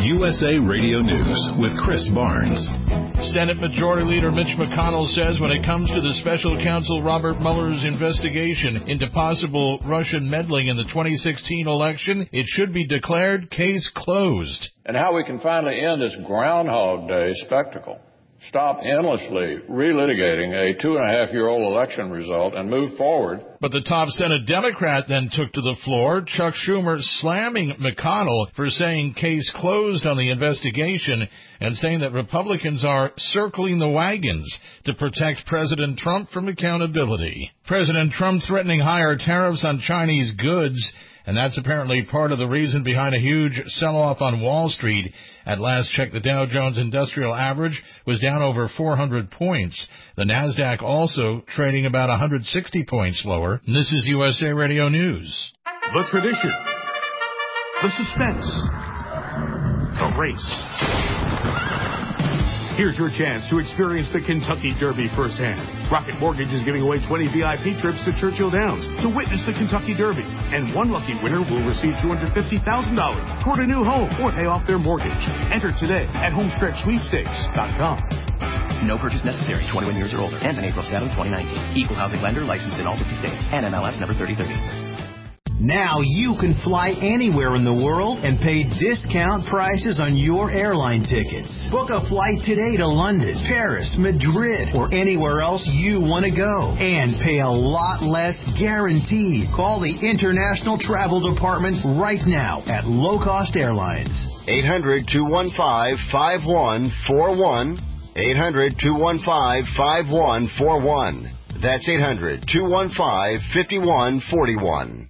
USA Radio News with Chris Barnes. Senate Majority Leader Mitch McConnell says when it comes to the special counsel Robert Mueller's investigation into possible Russian meddling in the 2016 election, it should be declared case closed. And how we can finally end this Groundhog Day spectacle. Stop endlessly relitigating a 2.5-year-old election result and move forward. But the top Senate Democrat then took to the floor, Chuck Schumer slamming McConnell for saying case closed on the investigation and saying that Republicans are circling the wagons to protect President Trump from accountability. President Trump threatening higher tariffs on Chinese goods, and that's apparently part of the reason behind a huge sell-off on Wall Street. At last check, the Dow Jones Industrial Average was down over 400 points. The NASDAQ also trading about 160 points lower. And this is USA Radio News. The tradition, the suspense, the race. Here's your chance to experience the Kentucky Derby firsthand. Rocket Mortgage is giving away 20 VIP trips to Churchill Downs to witness the Kentucky Derby. And one lucky winner will receive $250,000 toward a new home or pay off their mortgage. Enter today at homestretchsweepstakes.com. No purchase necessary. 21 years or older. Ends on April 7, 2019. Equal housing lender licensed in all 50 states. NMLS number 3030. Now you can fly anywhere in the world and pay discount prices on your airline tickets. Book a flight today to London, Paris, Madrid, or anywhere else you want to go. And pay a lot less guaranteed. Call the International Travel Department right now at Low Cost Airlines. 800-215-5141. 800-215-5141. That's 800-215-5141.